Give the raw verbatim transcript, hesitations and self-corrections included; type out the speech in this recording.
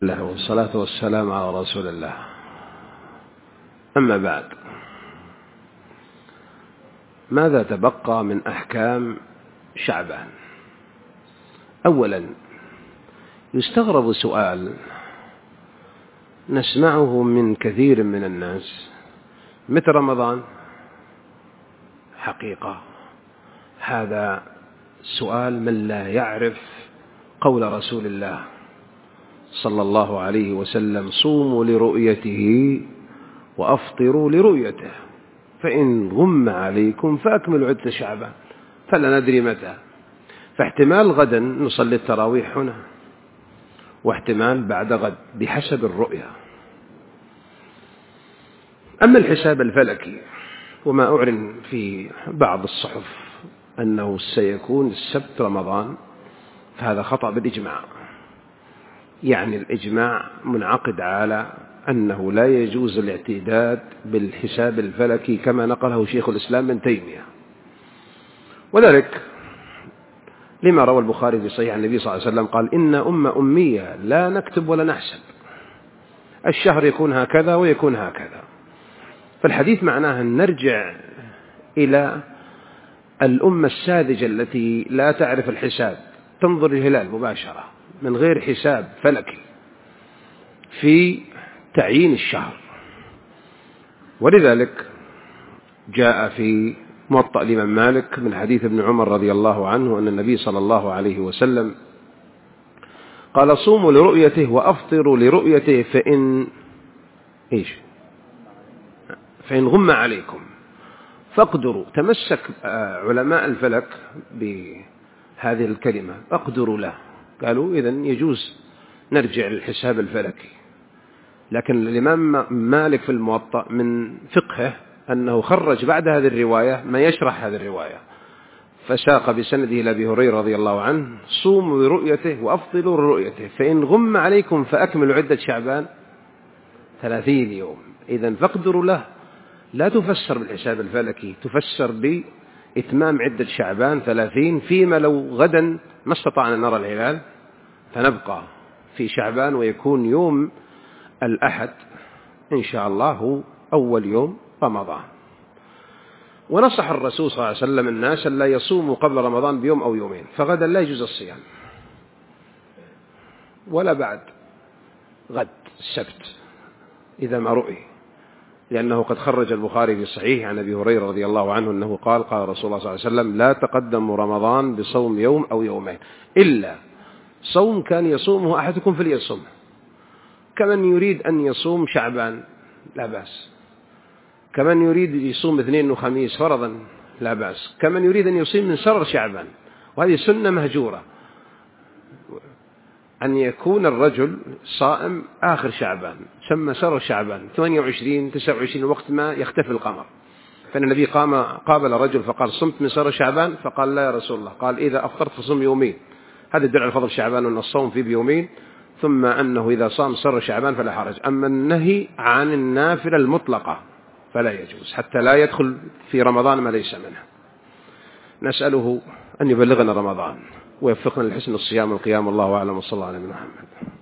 الله والصلاة والسلام على رسول الله. أما بعد، ماذا تبقى من أحكام شعبان؟ أولا، يستغرب سؤال نسمعه من كثير من الناس: متى رمضان؟ حقيقة هذا سؤال من لا يعرف قول رسول الله صلى الله عليه وسلم: صوموا لرؤيته وأفطروا لرؤيته، فإن غم عليكم فأكملوا عدة شعبان. فلا ندري متى، فاحتمال غدا نصلي التراويح هنا، واحتمال بعد غد بحسب الرؤية. أما الحساب الفلكي، وما أعلن في بعض الصحف أنه سيكون السبت رمضان، فهذا خطأ بالإجماع. يعني الإجماع منعقد على أنه لا يجوز الاعتداد بالحساب الفلكي كما نقله شيخ الإسلام ابن تيمية، وذلك لما روى البخاري في صحيح النبي صلى الله عليه وسلم قال: إن أمة أمية لا نكتب ولا نحسب، الشهر يكون هكذا ويكون هكذا. فالحديث معناه أن نرجع إلى الأمة الساذجة التي لا تعرف الحساب، تنظر الهلال مباشرة من غير حساب فلكي في تعيين الشهر. ولذلك جاء في موطأ الإمام مالك من حديث ابن عمر رضي الله عنه أن النبي صلى الله عليه وسلم قال: صوموا لرؤيته وأفطروا لرؤيته فإن إيش فإن غم عليكم فاقدروا. تمسك علماء الفلك بهذه الكلمة: اقدروا له. قالوا إذن يجوز نرجع للحساب الفلكي. لكن الإمام مالك في الموطأ من فقهه أنه خرج بعد هذه الرواية ما يشرح هذه الرواية، فساق بسنده إلى أبي هريرة رضي الله عنه: صوموا لرؤيته وأفطروا لرؤيته فإن غم عليكم فأكملوا عدة شعبان ثلاثين يوم. إذن فاقدروا له لا تفسر بالحساب الفلكي، تفسر بإتمام عدة شعبان ثلاثين، فيما لو غدا ما استطعنا نرى الهلال فنبقى في شعبان ويكون يوم الأحد إن شاء الله هو أول يوم رمضان. ونصح الرسول صلى الله عليه وسلم الناس لا يصوموا قبل رمضان بيوم أو يومين، فغدا لا يجوز الصيام ولا بعد غد السبت إذا ما رؤي، لأنه قد خرج البخاري في الصحيح عن أبي هريرة رضي الله عنه أنه قال: قال رسول الله صلى الله عليه وسلم: لا تقدموا رمضان بصوم يوم أو يومين إلا صوم كان يصومه أحدكم فليصومه. كمن يريد أن يصوم شعبان لا بأس، كمن يريد يصوم اثنين وخميس فرضا لا بأس، كمن يريد أن يصوم من سرر شعبان. وهذه سنة مهجورة، أن يكون الرجل صائم آخر شعبان، سمى سرر شعبان ثمانية وعشرين تسعة وعشرين وقت ما يختفي القمر. فإن النبي قام قابل رجل فقال: صمت من سرر شعبان؟ فقال: لا يا رسول الله. قال: إذا أفطرت فصم يومين. هذا يدل على فضل شعبان وأن الصوم فيه بيومين، ثم أنه إذا صام سرر شعبان فلا حرج. أما النهي عن النافلة المطلقة فلا يجوز حتى لا يدخل في رمضان ما ليس منه. نسأله أن يبلغنا رمضان ويوفقنا لحسن الصيام والقيام، والله أعلم، وصلى الله على محمد.